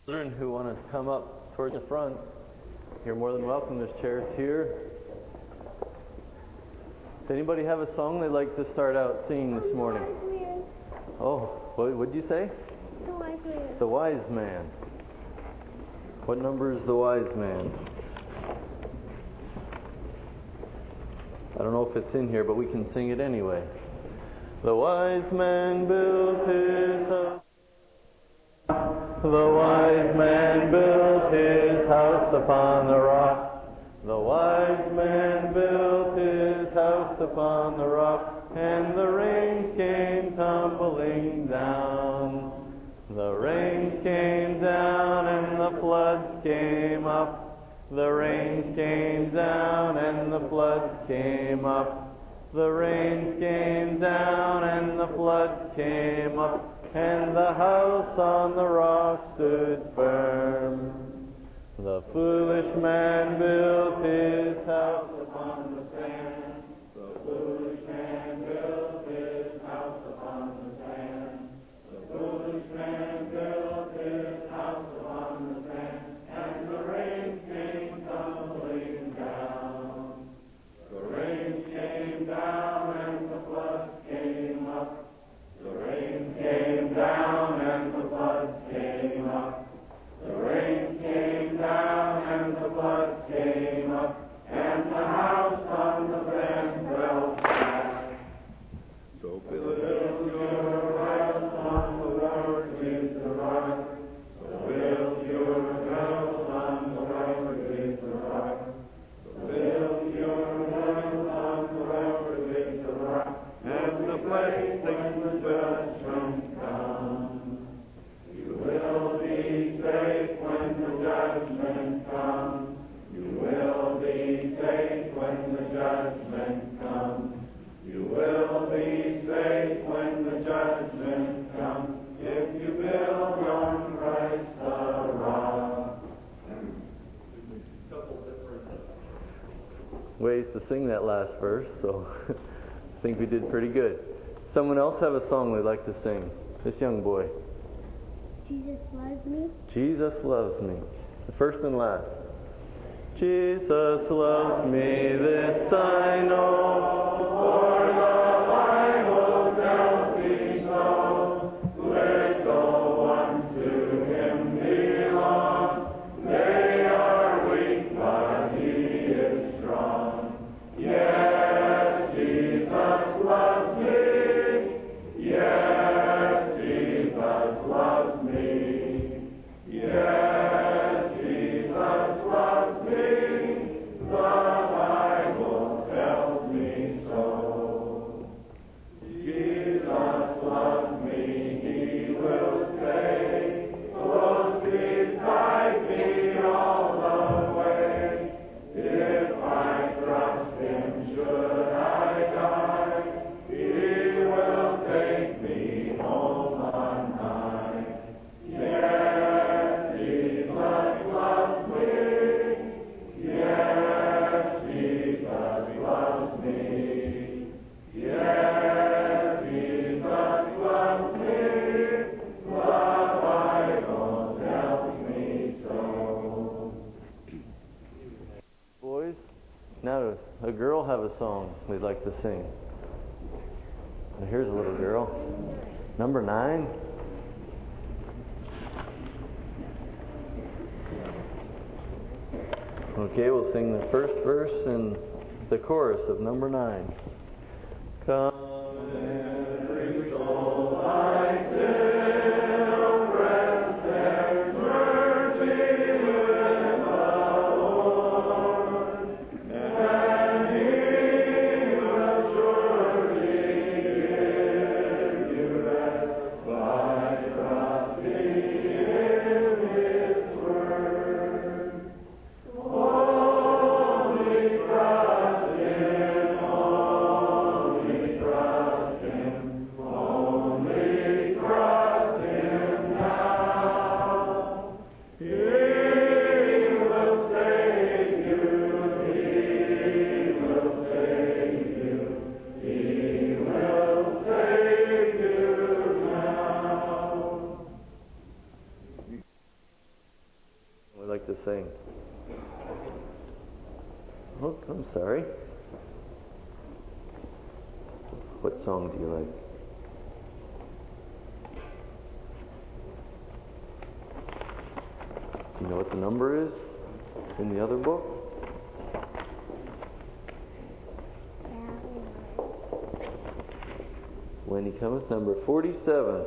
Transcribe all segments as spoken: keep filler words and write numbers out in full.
Children who want to come up towards the front, you're more than welcome. There's chairs here. Does anybody have a song they'd like to start out singing this morning? Oh, what would you say? The Wise Man. The Wise Man. What number is the Wise Man? I don't know if it's in here, but we can sing it anyway. The wise man built his house. The wise man built his house upon the rock. The wise man built his house upon the rock, and the rain came tumbling down. The rain came down and the floods came up. The rain came down and the floods came up. The rain came down and the floods came up, and the house on the rock stood firm. The foolish man built his house upon the sand. The foolish man built his house upon the sand. The foolish man built his house upon the sand, and the rain came tumbling down. The rain came down and the floods came up. The rain came down and the floods came up. The rain came down and the floods came up, and the house on the sand fell flat. So build your house on the Lord is the rock. So build your house on the Lord is the rock. So build your house on the Lord is the rock, and the place when the judgment comes. You will be safe when the judgment comes. You will be safe when the judgment comes. You will be safe when the judgment comes, if you build on Christ the rock. Couple different ways to sing that last verse, so I think we did pretty good. Someone else have a song they'd like to sing? This young boy. Jesus loves me. Jesus loves me. The first and last. Jesus loves me, this I know, for the Bible tells me so. Little ones to Him belong. They are weak, but He is strong. Yes, Jesus loves me. Yes, Jesus loves me. Yes, Jesus loves me. The Bible tells me so. Jesus loves me, He will stay close beside me all the way. If I trust Him, should I die, He will take me home on high. Yes, Jesus loves me. Yes, Jesus loves me. Yes, Jesus loves me. The Bible tells me so. Boys, now does a girl have a song they'd like to sing? Now here's a little girl. Number nine. Okay, we'll sing the first verse and the chorus of number nine. Come, every soul, I still rest, there's mercy with the Lord, and He will surely give you rest by trusting in His word. Only trust in, only trust. like to sing? Oh, I'm sorry. What song do you like? Do you know what the number is in the other book? When He Cometh, number forty-seven.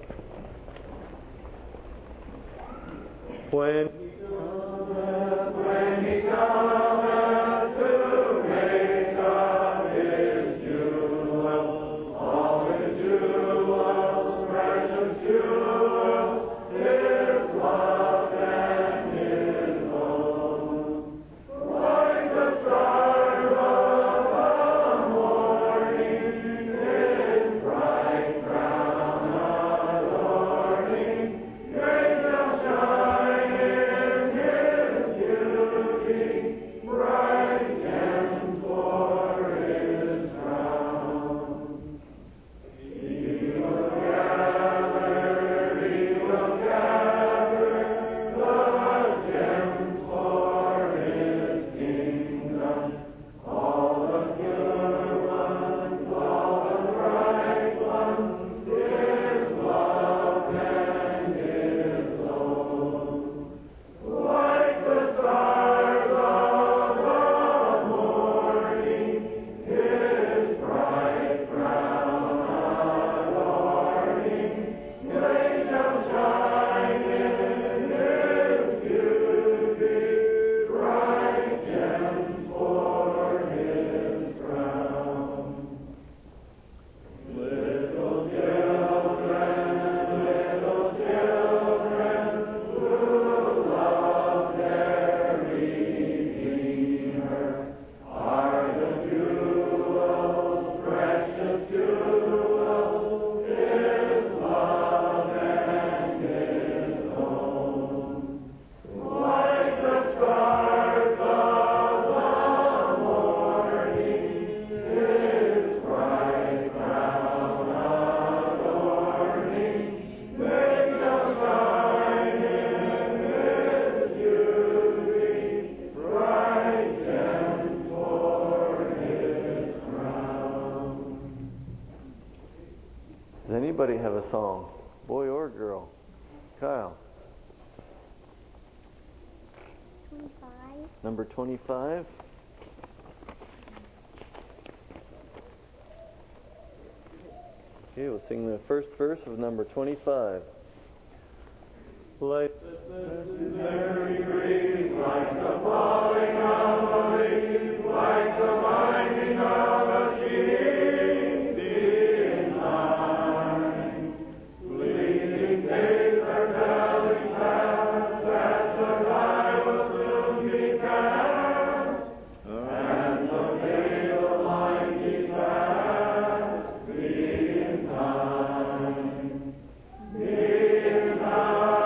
When He cometh, when He cometh to make of His jewels, all His jewels, precious jewels, His love and His own. Like the stars of the morning, His bright crown adorning, grace shall shine in His beauty, bright gems for His crown. He will gather, He will gather the gems for His kingdom, all the pure ones, all the bright ones, His love and His own. Like the stars of the morning, His bright crown adorning, grace shall shine in His beauty, bright gems for His crown. Little children, little children, who love their Redeemer, are the jewels, precious jewels, His love and His own. Like the stars of the morning, His bright crown adorning, they shall shine in His beauty, bright gems for His crown. Does anybody have a song, boy or girl? Kyle, twenty-five. number twenty-five. Okay, we'll sing the first verse of number twenty-five. Like the very breeze, like the falling of a leaf, like the winding of a sheep, in time, fleeting days are telling past, that the die will soon be cast, and the day will line be past, be in time, be in time.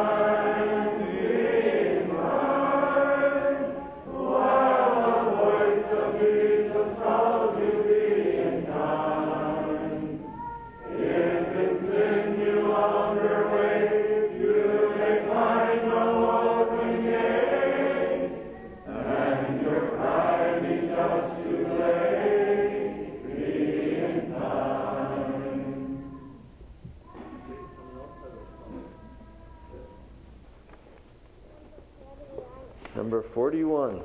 Number forty-one.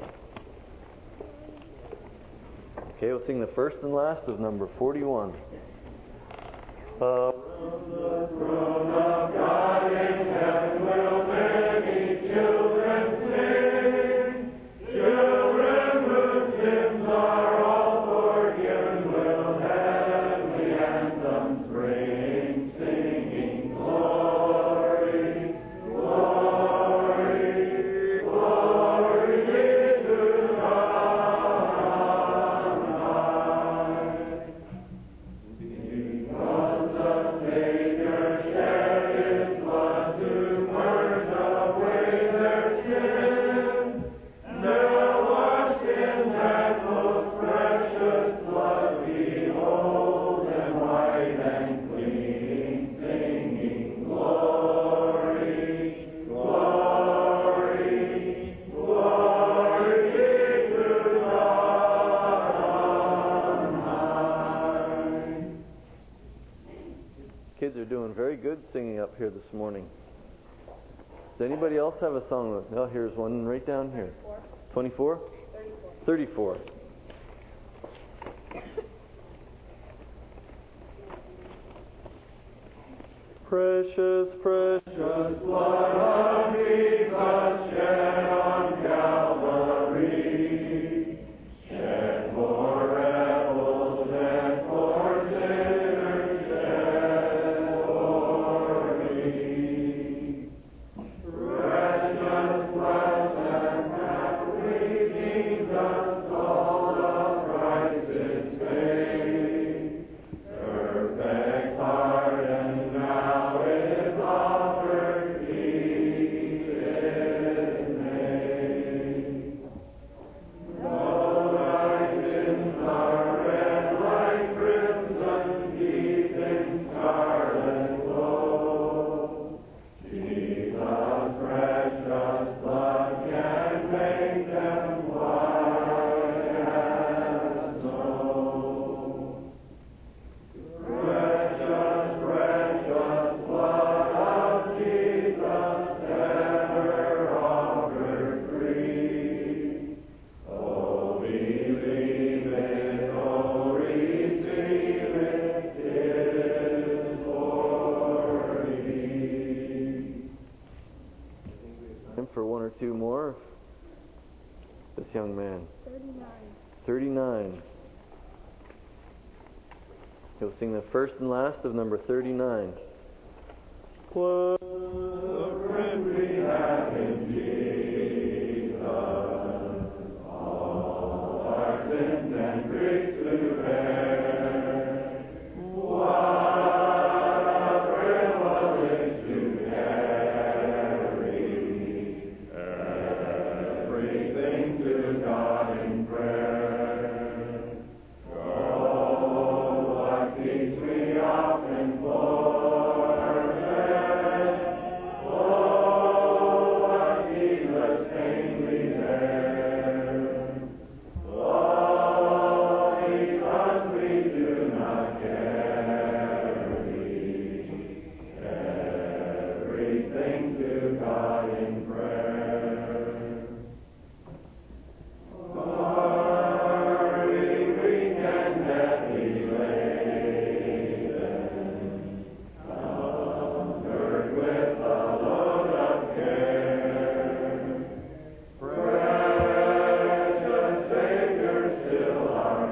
Okay, we'll sing the first and last of number forty-one. Uh, from the throne of God in heaven will many children sing. Children whose sins are all forgiven will heavenly anthems ring, singing glory, glory, glory be to God on high. Because the up here this morning. Does anybody else have a song? Oh, here's one right down here. twenty-four? thirty-four. thirty-four. Precious, precious blood of Jesus shed on Calvary, shed for rebels, shed for sinners, shed for me. Precious, blessed, happy Jesus, all of Christ's faith, perfect pardon now is offered, peace is made. Though thy sins are red like crimson, deep in scarlet glow, Jesus' precious blood can make them white as snow. Precious, precious blood of Jesus, ever offered free. Oh, believe it, oh, receive it, it is for thee. Time for one or two more. This young man. thirty-nine. thirty-nine. He'll sing the first and last of number thirty-nine. What a friend we have in Jesus, all our sins and griefs to bear. What a privilege to carry everything to God in prayer. Oh, what peace we often forfeit. Oh, what needless pain we bear. Oh, because we do not carry everything to God in prayer. Are we weak and heavy laden, covered with a load of care? Precious Savior, still our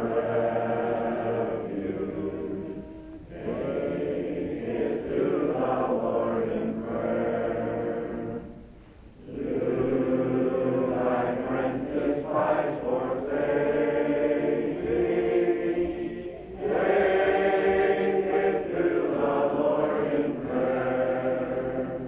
refuge, take it to the Lord in prayer. Do thy friends despise for safety? Take it to the Lord in prayer.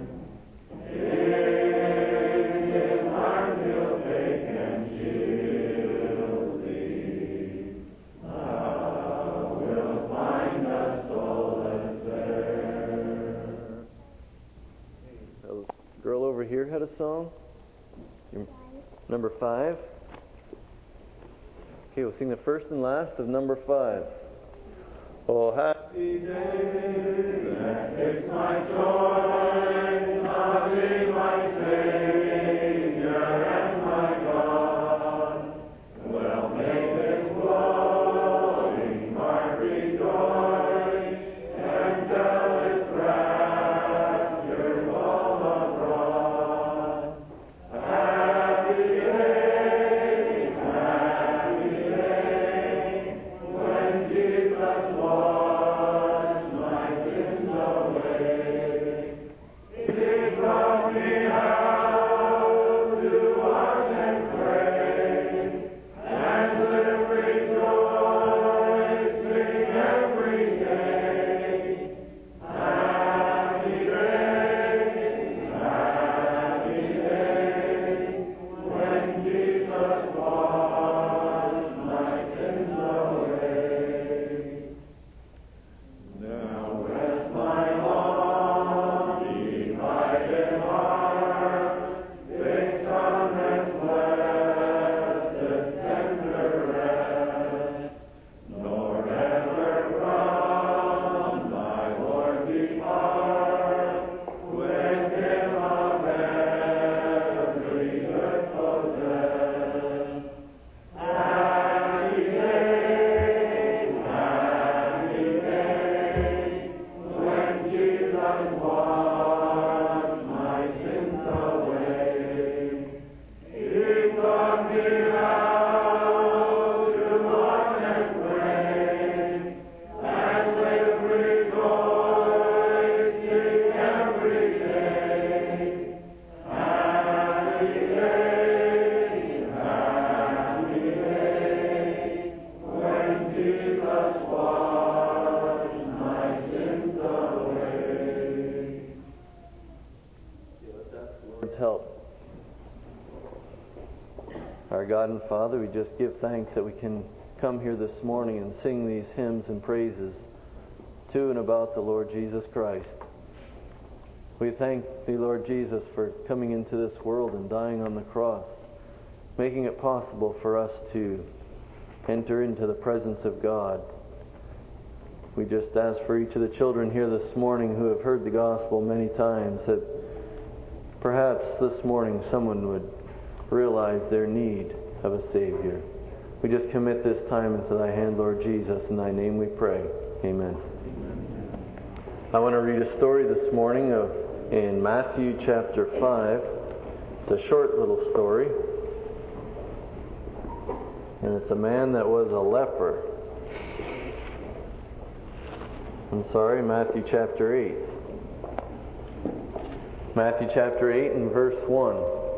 In His arms He'll take and shield thee. Thou wilt find us solace there. A girl over here had a song. Five. Number five. Okay, we'll sing the first and last of number five. Oh, happy day that takes my joy, loving my Savior and my God. Well, make this glowing heart rejoice, and tell its raptures all abroad. Happy day, happy day, when Jesus washed my sins away. Our God and Father, we just give thanks that we can come here this morning and sing these hymns and praises to and about the Lord Jesus Christ. We thank Thee, Lord Jesus, for coming into this world and dying on the cross, making it possible for us to enter into the presence of God. We just ask for each of the children here this morning who have heard the gospel many times that perhaps this morning someone would realize their need of a Savior. We just commit this time into Thy hand, Lord Jesus. In Thy name we pray. Amen. I want to read a story this morning of in Matthew chapter five. It's a short little story. And it's a man that was a leper. I'm sorry, Matthew chapter eight. Matthew chapter eight and verse one.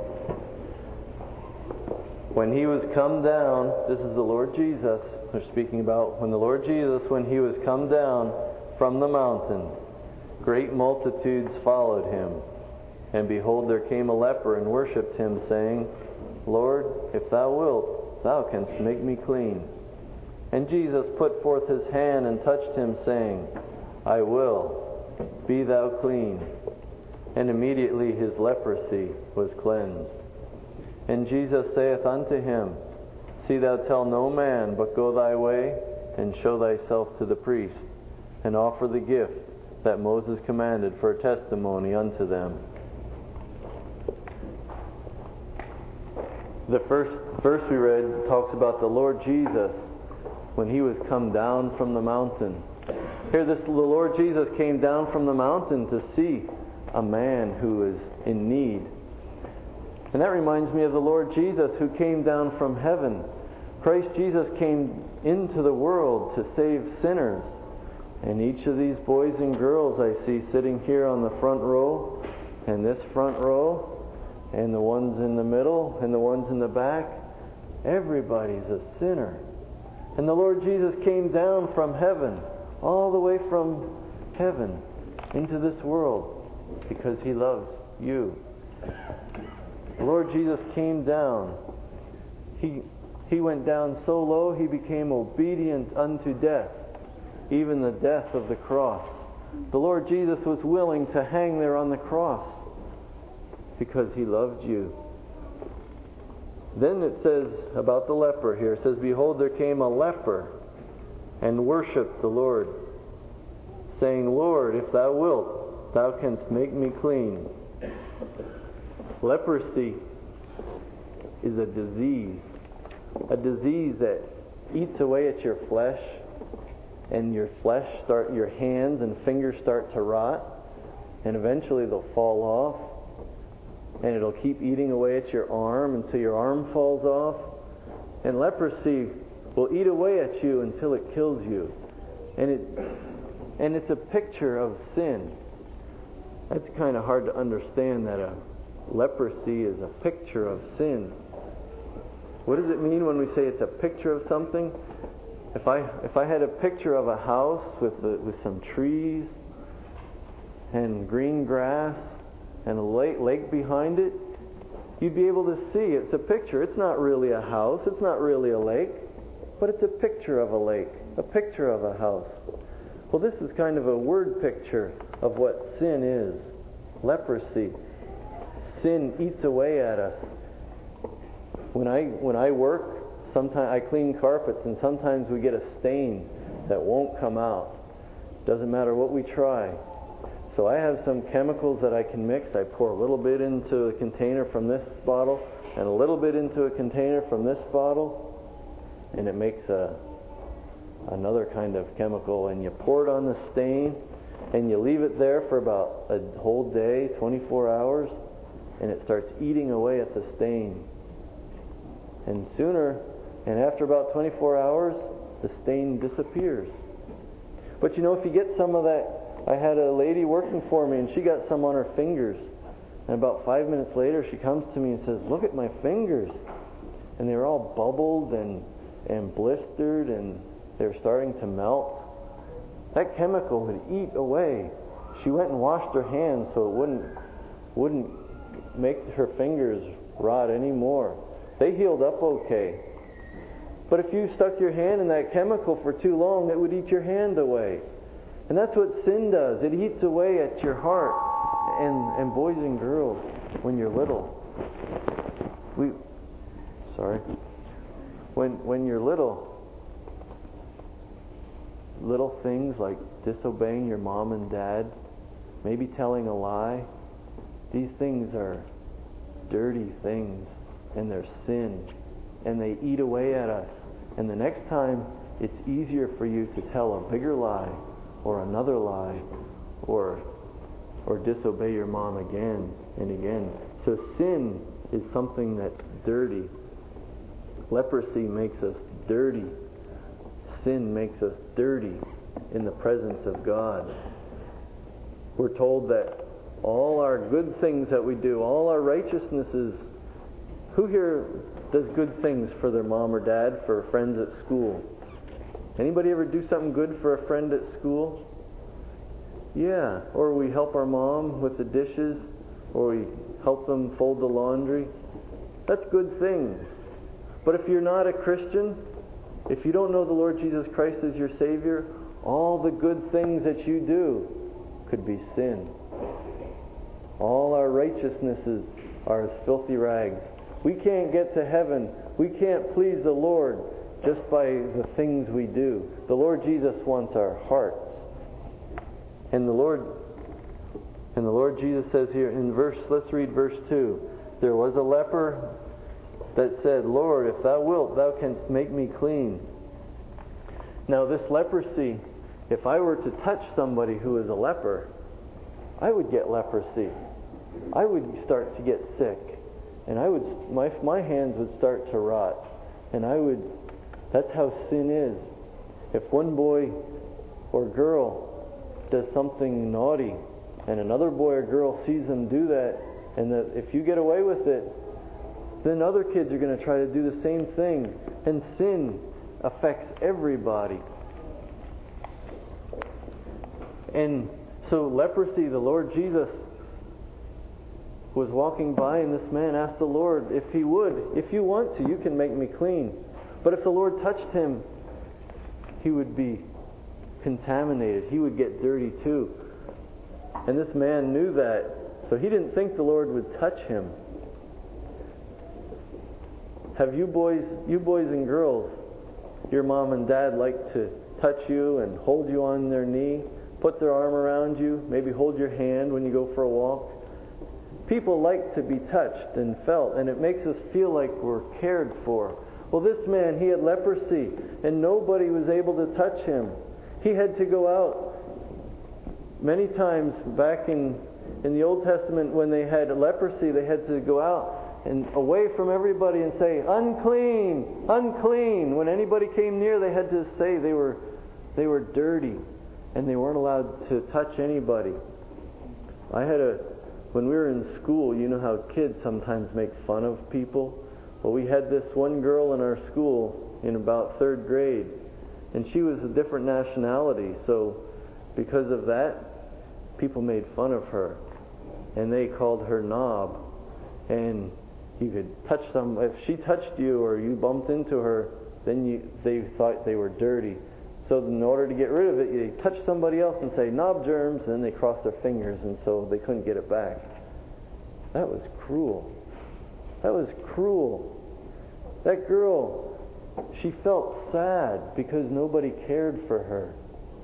When he was come down, this is the Lord Jesus, they're speaking about when the Lord Jesus, when he was come down from the mountain, great multitudes followed him. And behold, there came a leper and worshipped him, saying, Lord, if thou wilt, thou canst make me clean. And Jesus put forth his hand and touched him, saying, I will, be thou clean. And immediately his leprosy was cleansed. And Jesus saith unto him, See thou tell no man, but go thy way, and show thyself to the priest, and offer the gift that Moses commanded for a testimony unto them. The first verse we read talks about the Lord Jesus when he was come down from the mountain. Here this the Lord Jesus came down from the mountain to see a man who is in need. And that reminds me of the Lord Jesus who came down from heaven. Christ Jesus came into the world to save sinners. And each of these boys and girls I see sitting here on the front row, and this front row, and the ones in the middle, and the ones in the back, everybody's a sinner. And the Lord Jesus came down from heaven, all the way from heaven into this world, because He loves you. The Lord Jesus came down. He, he went down so low, He became obedient unto death, even the death of the cross. The Lord Jesus was willing to hang there on the cross because He loved you. Then it says about the leper here, it says, Behold, there came a leper and worshipped the Lord, saying, Lord, if thou wilt, thou canst make me clean. Leprosy is a disease, a disease that eats away at your flesh, and your flesh start, your hands and fingers start to rot, and eventually they'll fall off, and it'll keep eating away at your arm until your arm falls off. And leprosy will eat away at you until it kills you. And it and it's a picture of sin. That's kind of hard to understand, that a leprosy is a picture of sin. What does it mean when we say it's a picture of something? If I if I had a picture of a house with the, with some trees and green grass and a lake, lake behind it, you'd be able to see it's a picture. It's not really a house, it's not really a lake, but it's a picture of a lake, a picture of a house. Well, this is kind of a word picture of what sin is. Leprosy. Sin eats away at us. When I when I work, sometimes I clean carpets, and sometimes we get a stain that won't come out. Doesn't matter what we try. So I have some chemicals that I can mix. I pour a little bit into a container from this bottle and a little bit into a container from this bottle, and it makes a another kind of chemical, and you pour it on the stain and you leave it there for about a whole day, twenty-four hours, and it starts eating away at the stain. And sooner, and after about twenty-four hours, the stain disappears. But you know, if you get some of that, I had a lady working for me, and she got some on her fingers. And about five minutes later, she comes to me and says, "Look at my fingers." And they were all bubbled and, and blistered, and they were starting to melt. That chemical would eat away. She went and washed her hands so it wouldn't, wouldn't make her fingers rot anymore. They healed up okay. But if you stuck your hand in that chemical for too long, it would eat your hand away. And that's what sin does. It eats away at your heart. And, and boys and girls, when you're little, we, sorry, when when you're little, little things like disobeying your mom and dad, maybe telling a lie, these things are dirty things, and they're sin, and they eat away at us. And the next time, it's easier for you to tell a bigger lie, or another lie, or or disobey your mom again and again. So sin is something that's dirty. Leprosy makes us dirty. Sin makes us dirty in the presence of God. We're told that all our good things that we do, all our righteousnesses, who here does good things for their mom or dad, for friends at school? Anybody ever do something good for a friend at school? Yeah, or we help our mom with the dishes, or we help them fold the laundry. That's good things. But if you're not a Christian, if you don't know the Lord Jesus Christ as your Savior, all the good things that you do could be sin. All our righteousnesses are as filthy rags. We can't get to heaven. We can't please the Lord just by the things we do. The Lord Jesus wants our hearts. And the Lord and the Lord Jesus says here in verse, let's read verse two. There was a leper that said, Lord, if thou wilt, thou canst make me clean. Now this leprosy, if I were to touch somebody who is a leper, I would get leprosy. I would start to get sick. And I would my my hands would start to rot. And I would that's how sin is. If one boy or girl does something naughty, and another boy or girl sees them do that, and that if you get away with it, then other kids are going to try to do the same thing. And sin affects everybody. And so leprosy, the Lord Jesus was walking by, and this man asked the Lord if he would, if you want to, you can make me clean. But if the Lord touched him, he would be contaminated. He would get dirty too. And this man knew that, so he didn't think the Lord would touch him. Have you boys, you boys and girls, your mom and dad like to touch you and hold you on their knee, put their arm around you, maybe hold your hand when you go for a walk? People like to be touched and felt, and it makes us feel like we're cared for. Well, this man, he had leprosy, and nobody was able to touch him. He had to go out. Many times back in, in the Old Testament, when they had leprosy, they had to go out and away from everybody and say, unclean, unclean. When anybody came near, they had to say they were they were dirty, and they weren't allowed to touch anybody. I had a when we were in school, you know how kids sometimes make fun of people. Well, we had this one girl in our school in about third grade, and she was a different nationality, so because of that, people made fun of her, and they called her Knob. And you could touch some, if she touched you or you bumped into her, then you, they thought they were dirty. So in order to get rid of it, you touch somebody else and say, knob germs, and then they cross their fingers, and so they couldn't get it back. That was cruel. That was cruel. That girl, she felt sad because nobody cared for her.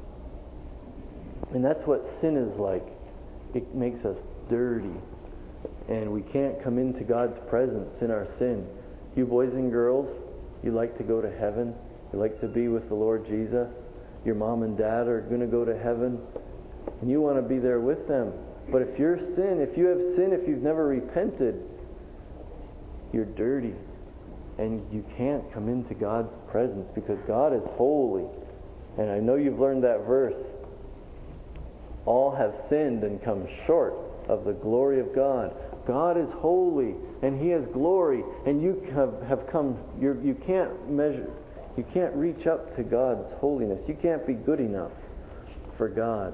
And that's what sin is like. It makes us dirty. And we can't come into God's presence in our sin. You boys and girls, you like to go to heaven. You like to be with the Lord Jesus. Your mom and dad are going to go to heaven. And you want to be there with them. But if you're sin, if you have sin, if you've never repented, you're dirty. And you can't come into God's presence because God is holy. And I know you've learned that verse. All have sinned and come short of the glory of God. God is holy and He has glory, and you have, have come, you're, you can't measure, you can't reach up to God's holiness. You can't be good enough for God.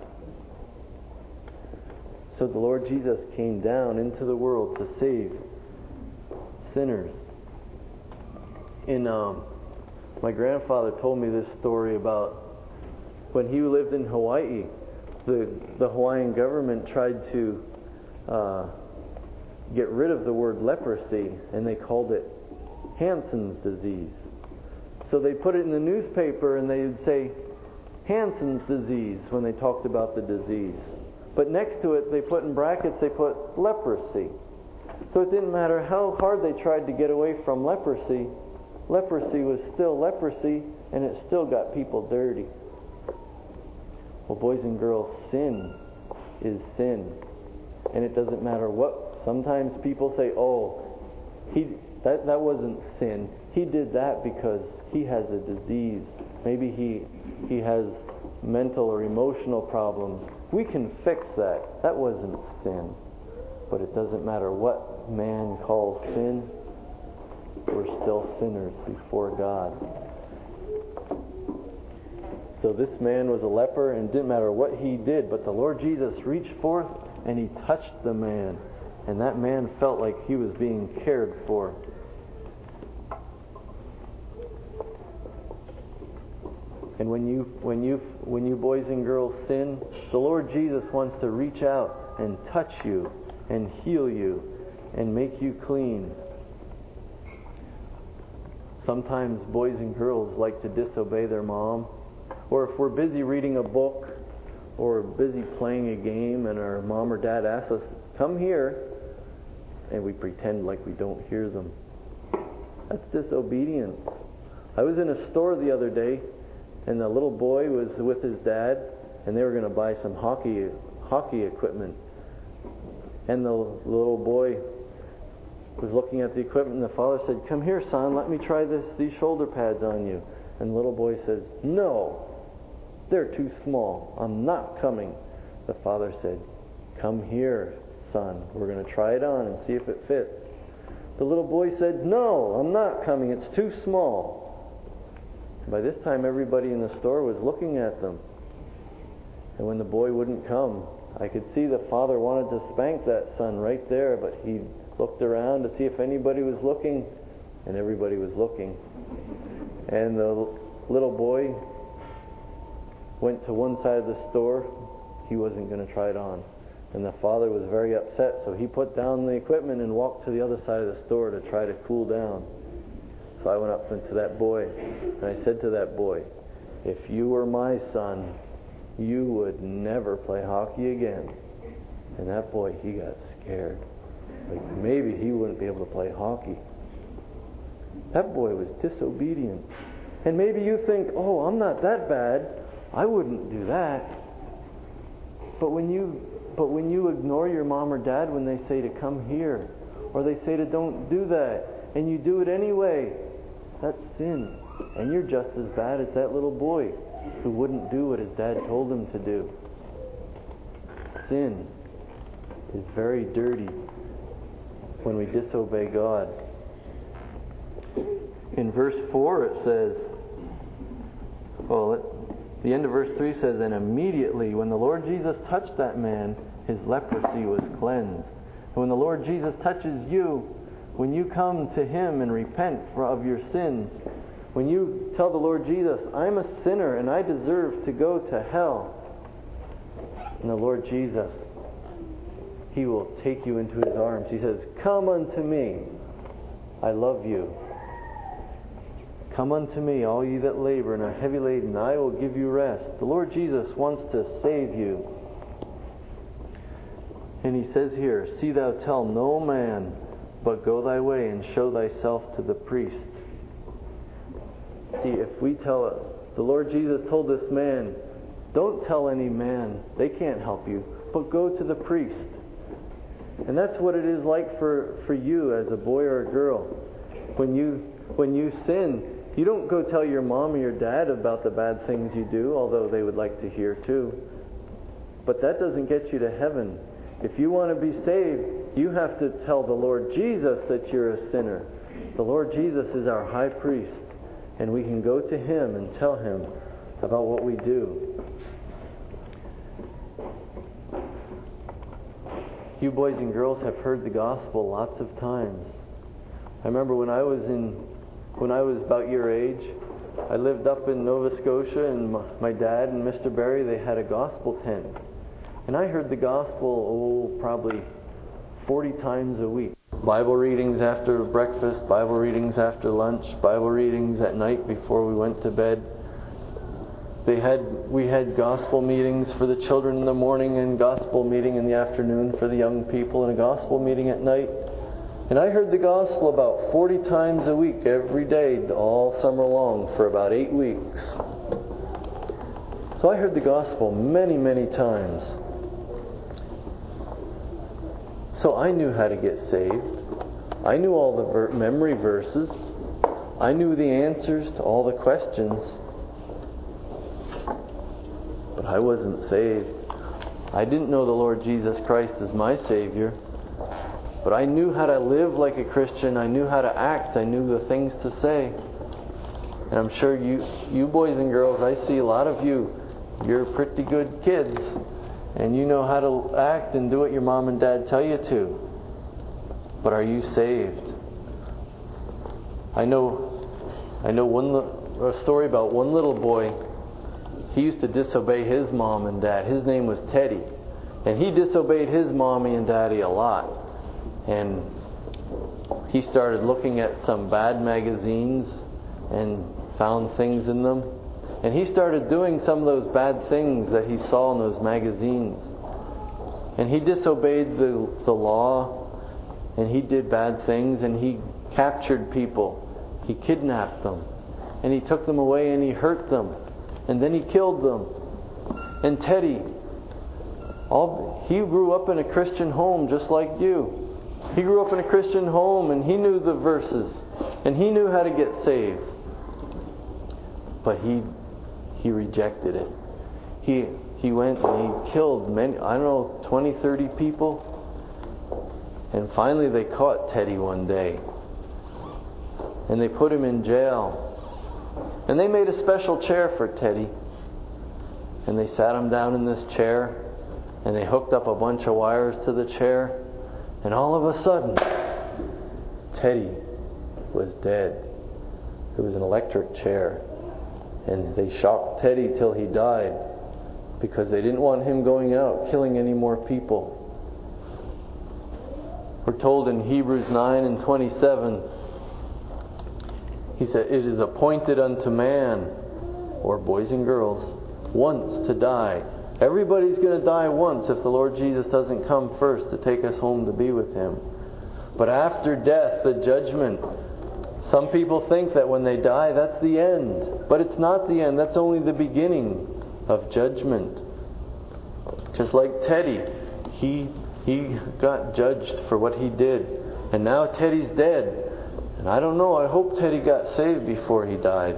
So the Lord Jesus came down into the world to save sinners. In um, my grandfather told me this story about when he lived in Hawaii. The the Hawaiian government tried to uh, get rid of the word leprosy, and they called it Hansen's disease. So they put it in the newspaper, and they would say Hansen's disease when they talked about the disease. But next to it, they put in brackets, they put leprosy. So it didn't matter how hard they tried to get away from leprosy, leprosy was still leprosy, and it still got people dirty. Well, boys and girls, sin is sin. And it doesn't matter what. Sometimes people say, oh, he that, that wasn't sin. He did that because he has a disease. Maybe he he has mental or emotional problems. We can fix that. That wasn't sin. But it doesn't matter what man calls sin. We're still sinners before God. So this man was a leper, and it didn't matter what he did, but the Lord Jesus reached forth and he touched the man, and that man felt like he was being cared for. And when you when you when you boys and girls sin, the Lord Jesus wants to reach out and touch you and heal you and make you clean. Sometimes boys and girls like to disobey their mom. Or if we're busy reading a book or busy playing a game and our mom or dad asks us, come here, and we pretend like we don't hear them. That's disobedience. I was in a store the other day, and the little boy was with his dad, and they were going to buy some hockey hockey equipment. And the little boy was looking at the equipment, and the father said, come here, son, let me try this these shoulder pads on you. And the little boy says, no, they're too small. I'm not coming. The father said, come here, son. We're going to try it on and see if it fits. The little boy said, no, I'm not coming. It's too small. By this time, everybody in the store was looking at them. And when the boy wouldn't come, I could see the father wanted to spank that son right there, but he looked around to see if anybody was looking, and everybody was looking. And the little boy went to one side of the store. He wasn't going to try it on. And the father was very upset, so he put down the equipment and walked to the other side of the store to try to cool down. So I went up to that boy, and I said to that boy, if you were my son, you would never play hockey again. And that boy, he got scared. Like maybe he wouldn't be able to play hockey. That boy was disobedient. And maybe you think, oh, I'm not that bad. I wouldn't do that. But when you but when you ignore your mom or dad when they say to come here, or they say to don't do that, and you do it anyway, that's sin. And you're just as bad as that little boy who wouldn't do what his dad told him to do. Sin is very dirty when we disobey God. In verse four it says, well, it, the end of verse three says, and immediately when the Lord Jesus touched that man, his leprosy was cleansed. And when the Lord Jesus touches you, when you come to Him and repent of your sins, when you tell the Lord Jesus, I'm a sinner and I deserve to go to hell, and the Lord Jesus, He will take you into His arms. He says, come unto me, I love you. Come unto me, all ye that labor and are heavy laden, I will give you rest. The Lord Jesus wants to save you. And He says here, see thou tell no man, but go thy way and show thyself to the priest. See, if we tell it, the Lord Jesus told this man, don't tell any man, they can't help you, but go to the priest. And that's what it is like for, for you as a boy or a girl. When you when you sin, you don't go tell your mom or your dad about the bad things you do, although they would like to hear too. But that doesn't get you to heaven. If you want to be saved, you have to tell the Lord Jesus that you're a sinner. The Lord Jesus is our high priest, and we can go to Him and tell Him about what we do. You boys and girls have heard the gospel lots of times. I remember when I was in when I was about your age, I lived up in Nova Scotia, and my dad and Mister Barry, they had a gospel tent. And I heard the gospel, oh, probably forty times a week. Bible readings after breakfast, Bible readings after lunch, Bible readings at night before we went to bed. They had we had gospel meetings for the children in the morning, and gospel meeting in the afternoon for the young people, and a gospel meeting at night. And I heard the gospel about forty times a week, every day, all summer long, for about eight weeks. So I heard the gospel many, many times. So I knew how to get saved. I knew all the ver- memory verses. I knew the answers to all the questions. But I wasn't saved. I didn't know the Lord Jesus Christ as my Savior. But I knew how to live like a Christian. I knew how to act. I knew the things to say. And I'm sure you, you boys and girls, I see a lot of you, you're pretty good kids. And you know how to act and do what your mom and dad tell you to. But are you saved? I know I know one a story about one little boy. He used to disobey his mom and dad. His name was Teddy. And he disobeyed his mommy and daddy a lot. And he started looking at some bad magazines and found things in them. And he started doing some of those bad things that he saw in those magazines. And he disobeyed the, the law. And he did bad things. And he captured people. He kidnapped them. And he took them away and he hurt them. And then he killed them. And Teddy, all, he grew up in a Christian home just like you. He grew up in a Christian home and he knew the verses. And he knew how to get saved. But he he rejected it. He he went and he killed many, I don't know, twenty, thirty people. And finally they caught Teddy one day. And they put him in jail. And they made a special chair for Teddy. And they sat him down in this chair. And they hooked up a bunch of wires to the chair. And all of a sudden, Teddy was dead. It was an electric chair. And they shocked Teddy till he died because they didn't want him going out killing any more people. We're told in Hebrews nine and twenty-seven, he said, "It is appointed unto man," or boys and girls, "once to die." Everybody's going to die once if the Lord Jesus doesn't come first to take us home to be with Him. But after death, the judgment. Some people think that when they die, that's the end. But it's not the end. That's only the beginning of judgment. Just like Teddy, he he got judged for what he did. And now Teddy's dead. And I don't know, I hope Teddy got saved before he died.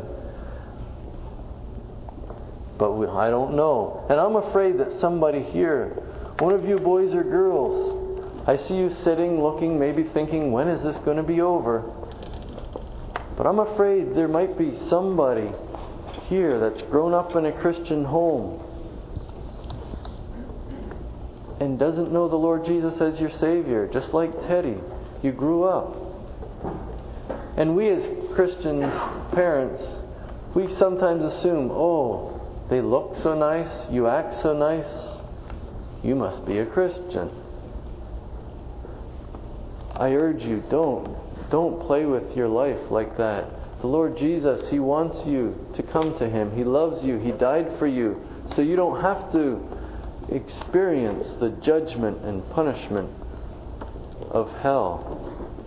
But we, I don't know. And I'm afraid that somebody here, one of you boys or girls, I see you sitting, looking, maybe thinking, when is this going to be over? But I'm afraid there might be somebody here that's grown up in a Christian home and doesn't know the Lord Jesus as your Savior, just like Teddy. You grew up. And we as Christian parents, we sometimes assume, oh, they look so nice, you act so nice, you must be a Christian. I urge you, don't. Don't play with your life like that. The Lord Jesus, He wants you to come to Him. He loves you. He died for you. So you don't have to experience the judgment and punishment of hell.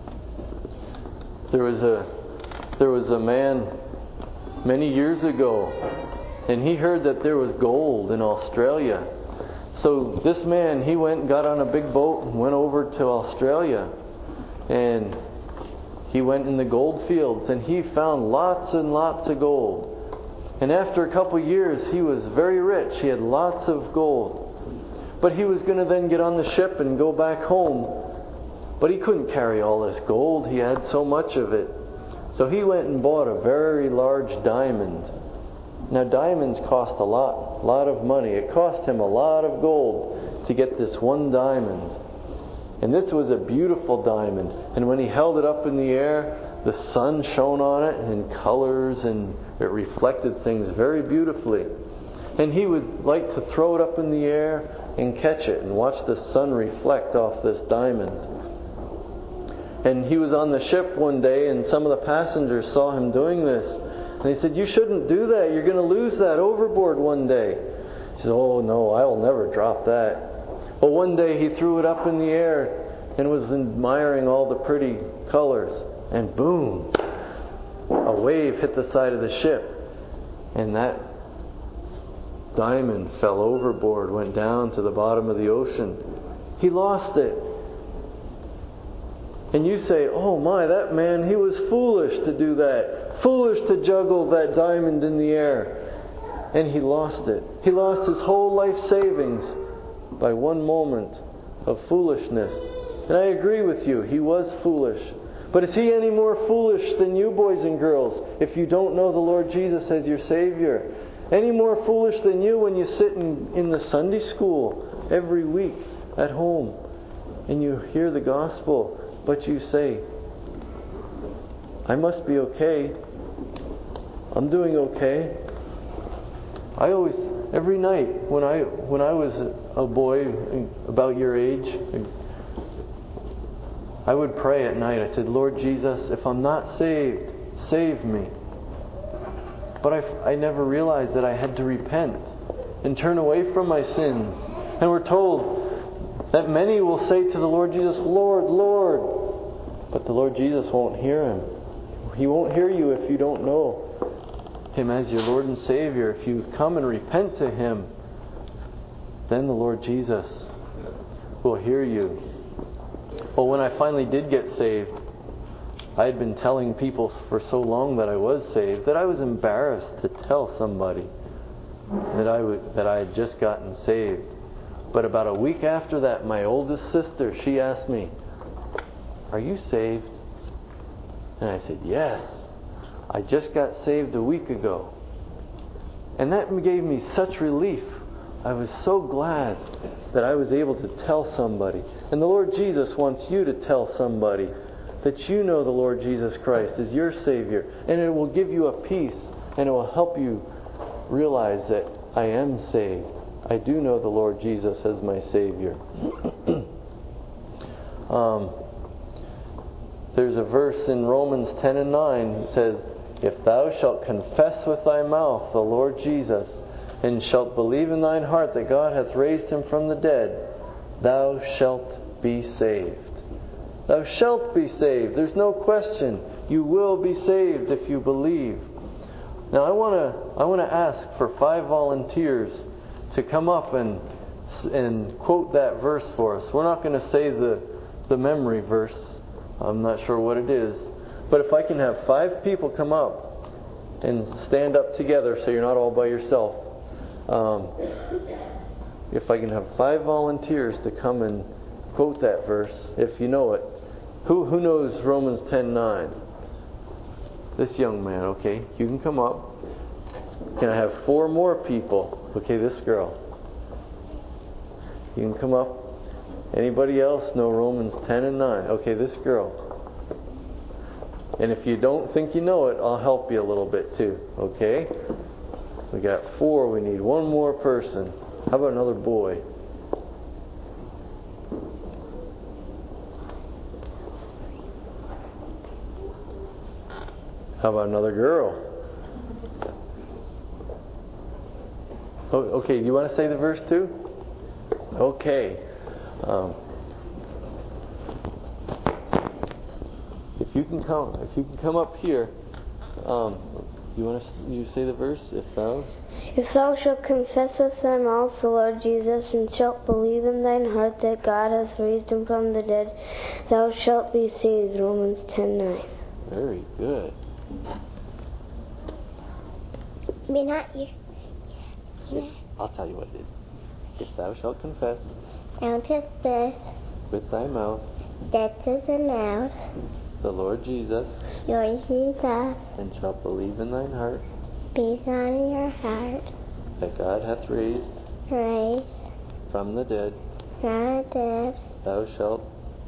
There was a there was a man many years ago, and he heard that there was gold in Australia. So this man, he went and got on a big boat and went over to Australia. And he went in the gold fields and he found lots and lots of gold. And after a couple of years, he was very rich. He had lots of gold. But he was going to then get on the ship and go back home. But he couldn't carry all this gold. He had so much of it. So he went and bought a very large diamond. Now diamonds cost a lot, lot of money. It cost him a lot of gold to get this one diamond. And this was a beautiful diamond. And when he held it up in the air, the sun shone on it in colors, and it reflected things very beautifully. And he would like to throw it up in the air and catch it and watch the sun reflect off this diamond. And he was on the ship one day, and some of the passengers saw him doing this. And they said, "You shouldn't do that. You're going to lose that overboard one day." He said, "Oh no, I will never drop that." Well, one day he threw it up in the air and was admiring all the pretty colors. And boom, a wave hit the side of the ship. And that diamond fell overboard, went down to the bottom of the ocean. He lost it. And you say, "Oh my, that man, he was foolish to do that. Foolish to juggle that diamond in the air." And he lost it. He lost his whole life savings by one moment of foolishness. And I agree with you, he was foolish. But is he any more foolish than you, boys and girls, if you don't know the Lord Jesus as your Savior? Any more foolish than you when you sit in, in the Sunday school every week at home and you hear the gospel, but you say, "I must be okay. I'm doing okay." I always, every night when I when I was a boy about your age, I would pray at night. I said, "Lord Jesus, if I'm not saved, save me." But I, I never realized that I had to repent and turn away from my sins. And we're told that many will say to the Lord Jesus, "Lord, Lord." But the Lord Jesus won't hear him. He won't hear you if you don't know Him as your Lord and Savior. If you come and repent to Him, then the Lord Jesus will hear you. Well, when I finally did get saved, I had been telling people for so long that I was saved that I was embarrassed to tell somebody that I would, that I had just gotten saved. But about a week after that, my oldest sister, she asked me, "Are you saved?" And I said, "Yes. I just got saved a week ago." And that gave me such relief. I was so glad that I was able to tell somebody. And the Lord Jesus wants you to tell somebody that you know the Lord Jesus Christ is your Savior. And it will give you a peace, and it will help you realize that I am saved. I do know the Lord Jesus as my Savior. um, there's a verse in Romans ten and nine. It says, "If thou shalt confess with thy mouth the Lord Jesus, and shalt believe in thine heart that God hath raised him from the dead, thou shalt be saved." Thou shalt be saved. There's no question. You will be saved if you believe. Now I want to I want to ask for five volunteers to come up and and quote that verse for us. We're not going to say the the memory verse. I'm not sure what it is. But if I can have five people come up and stand up together so you're not all by yourself. Um, if I can have five volunteers to come and quote that verse, if you know it. Who who knows Romans ten nine? This young man, okay. You can come up. Can I have four more people? Okay, this girl. You can come up. Anybody else know Romans ten and nine? Okay, this girl. And if you don't think you know it, I'll help you a little bit too. Okay? We got four. We need one more person. How about another boy? How about another girl? Oh, okay, you want to say the verse too? Okay. Um, if you can come, if you can come up here, um, you want to you say the verse? If thou, if thou shalt confess with thy mouth the Lord Jesus, and shalt believe in thine heart that God hath raised him from the dead, thou shalt be saved. Romans ten nine. Very good. Be not you. If, I'll tell you what it is. If thou shalt confess And confess with thy mouth that to the mouth the Lord Jesus, Lord Jesus, and shalt believe in thine heart be on your heart, that God hath raised raised from the dead, from the dead, thou shalt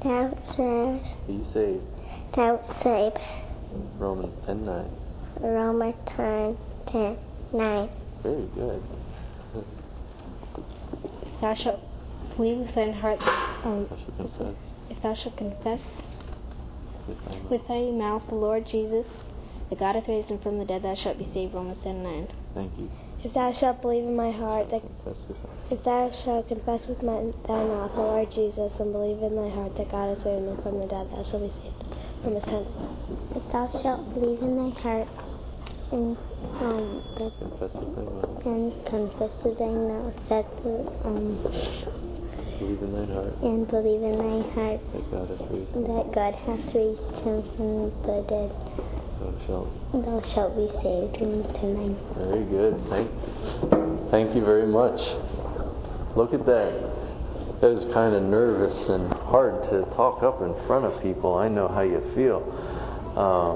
Thou saved. Be saved. Thou saved. Romans ten nine. Romans ten nine. Very good. Thou shalt believe with thine heart. Um, Thou shalt confess. If thou shalt confess With thy mouth. with thy mouth the Lord Jesus, that God hath raised him from the dead, thou shalt be saved. Romans ten nine. Thank you. If thou shalt believe in my heart that Confess with thy if thou shalt confess with my, thy mouth the Lord Jesus, and believe in thy heart that God hath raised him from the dead, thou shalt be saved. Romans ten. If thou shalt believe in thy heart and um that, Confess with thy mouth. and confess with thy mouth that um Believe in thine heart. and believe in thy heart That God hath raised him. that God hath raised him from the dead, Thou shalt. thou shalt be saved. Romans ten nine. Very good. Thank, thank you very much. Look at that. That was kind of nervous and hard to talk up in front of people. I know how you feel. Uh,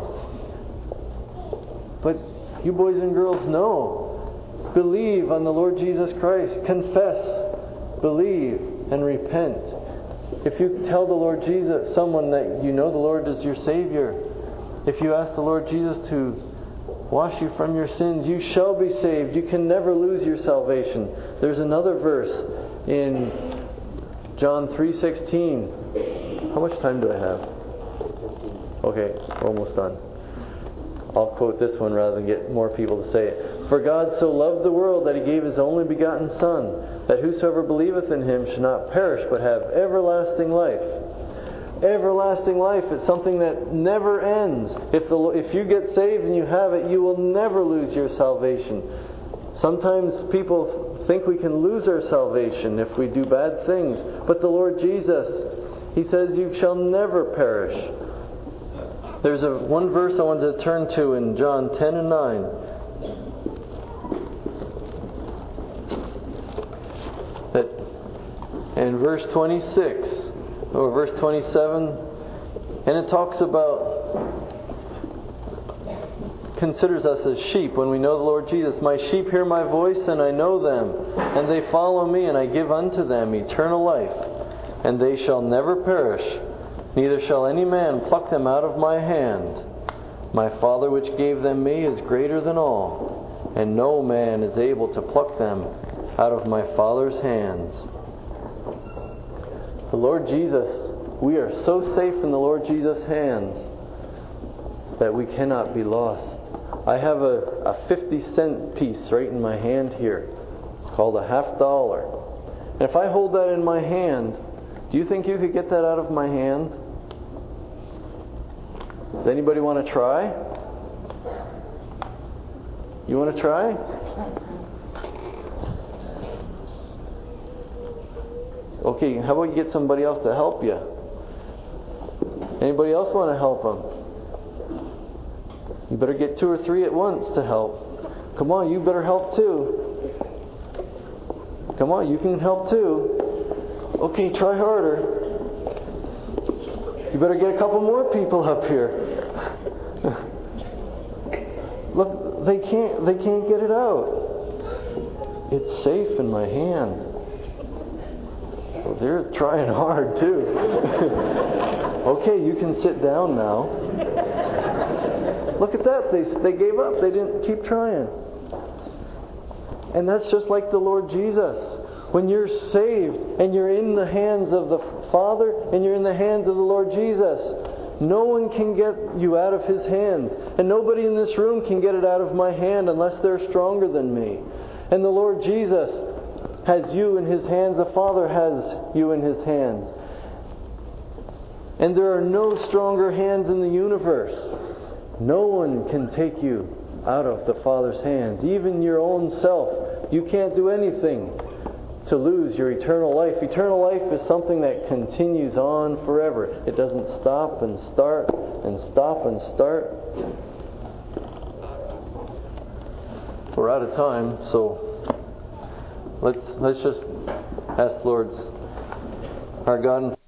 but you boys and girls know. Believe on the Lord Jesus Christ. Confess. Believe and repent. If you tell the Lord Jesus, someone that you know the Lord is your Savior, if you ask the Lord Jesus to wash you from your sins, you shall be saved. You can never lose your salvation. There's another verse in John three sixteen. How much time do I have? Okay, we're almost done. I'll quote this one rather than get more people to say it. For God so loved the world that He gave His only begotten Son, that whosoever believeth in Him should not perish but have everlasting life. Everlasting life is something that never ends. If the if you get saved and you have it, you will never lose your salvation. Sometimes people think we can lose our salvation if we do bad things, but the Lord Jesus, He says, you shall never perish. There's a one verse I wanted to turn to in John ten and nine. That in verse twenty-six or verse twenty-seven, and it talks about, considers us as sheep when we know the Lord Jesus. My sheep hear my voice, and I know them, and they follow me, and I give unto them eternal life, and they shall never perish, neither shall any man pluck them out of my hand. My Father which gave them me is greater than all, and no man is able to pluck them out of my Father's hands. The Lord Jesus, we are so safe in the Lord Jesus' hands that we cannot be lost. I have a, a fifty cent piece right in my hand here. It's called a half dollar. And if I hold that in my hand, do you think you could get that out of my hand? Does anybody want to try? You want to try? Okay, how about you get somebody else to help you? Anybody else want to help them? You better get two or three at once to help. Come on, you better help too. Come on, you can help too. Okay, try harder. You better get a couple more people up here. Look, they can't they can't get it out. It's safe in my hand. Well, they're trying hard too. Okay, you can sit down now. Look at that. They they gave up. They didn't keep trying. And that's just like the Lord Jesus. When you're saved and you're in the hands of the Father and you're in the hands of the Lord Jesus, no one can get you out of His hands. And nobody in this room can get it out of my hand unless they're stronger than me. And the Lord Jesus has you in His hands. The Father has you in His hands. And there are no stronger hands in the universe. No one can take you out of the Father's hands. Even your own self. You can't do anything to lose your eternal life. Eternal life is something that continues on forever. It doesn't stop and start and stop and start. We're out of time, so let's let's just ask the Lord's our God.